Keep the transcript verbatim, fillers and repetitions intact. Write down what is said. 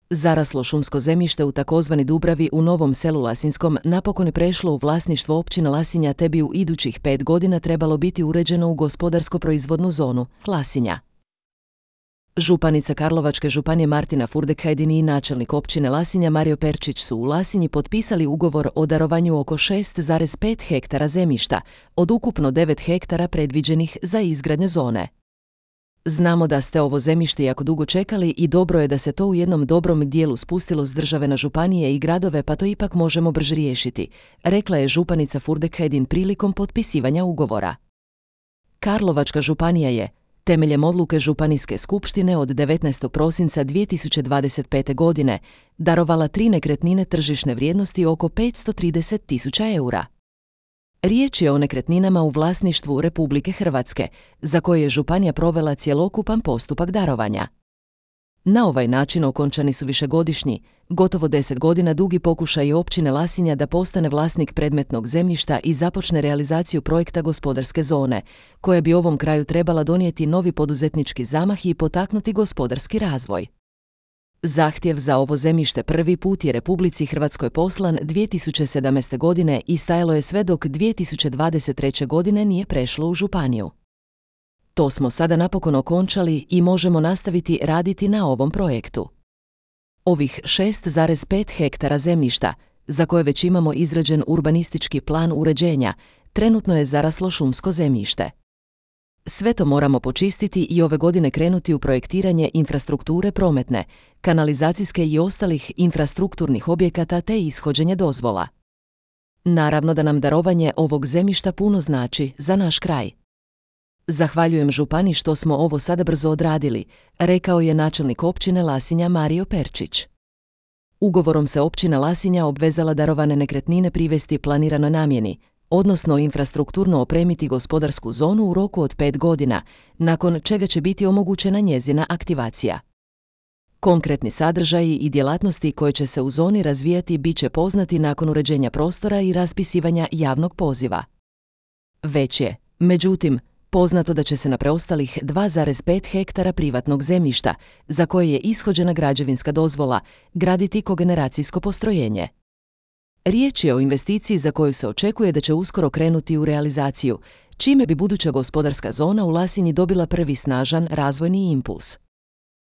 Zaraslo šumsko zemljište u takozvani Dubravi u Novom Selu Lasinskom napokon je prešlo u vlasništvo općine Lasinja, te bi u idućih pet godina trebalo biti uređeno u gospodarsko-proizvodnu zonu Lasinja. Županica Karlovačke županije Martina Furdek-Hajdin i načelnik općine Lasinja Mario Perčić su u Lasinji potpisali ugovor o darovanju oko šest zarez pet hektara zemljišta, od ukupno devet hektara predviđenih za izgradnju zone. Znamo da ste ovo zemljište jako dugo čekali i dobro je da se to u jednom dobrom dijelu spustilo s države na županije i gradove, pa to ipak možemo brže riješiti, rekla je županica Furdek-Hajdin prilikom potpisivanja ugovora. Karlovačka županija je, temeljem odluke Županijske skupštine od devetnaestog prosinca dvije tisuće dvadeset pete. godine, darovala tri nekretnine tržišne vrijednosti oko petsto trideset tisuća eura. Riječ je o nekretninama u vlasništvu Republike Hrvatske, za koje je županija provela cjelokupan postupak darovanja. Na ovaj način okončani su višegodišnji, gotovo deset godina dugi pokušaj općine Lasinja da postane vlasnik predmetnog zemljišta i započne realizaciju projekta gospodarske zone, koja bi ovom kraju trebala donijeti novi poduzetnički zamah i potaknuti gospodarski razvoj. Zahtjev za ovo zemljište prvi put je Republici Hrvatskoj poslan dvije tisuće sedamnaeste. godine i stajalo je sve dok dvije tisuće dvadeset treće. godine nije prešlo u županiju. To smo sada napokon okončali i možemo nastaviti raditi na ovom projektu. Ovih šest zarez pet hektara zemljišta, za koje već imamo izrađen urbanistički plan uređenja, trenutno je zaraslo šumsko zemljište. Sve to moramo počistiti i ove godine krenuti u projektiranje infrastrukture prometne, kanalizacijske i ostalih infrastrukturnih objekata te ishođenje dozvola. Naravno da nam darovanje ovog zemljišta puno znači za naš kraj. Zahvaljujem župani što smo ovo sada brzo odradili, rekao je načelnik općine Lasinja Mario Perčić. Ugovorom se općina Lasinja obvezala darovane nekretnine privesti planiranoj namjeni, odnosno infrastrukturno opremiti gospodarsku zonu u roku od pet godina, nakon čega će biti omogućena njezina aktivacija. Konkretni sadržaji i djelatnosti koje će se u zoni razvijati bit će poznati nakon uređenja prostora i raspisivanja javnog poziva. Već je, međutim, poznato da će se na preostalih dva zarez pet hektara privatnog zemljišta, za koje je ishođena građevinska dozvola, graditi kogeneracijsko postrojenje. Riječ je o investiciji za koju se očekuje da će uskoro krenuti u realizaciju, čime bi buduća gospodarska zona u Lasinji dobila prvi snažan razvojni impuls.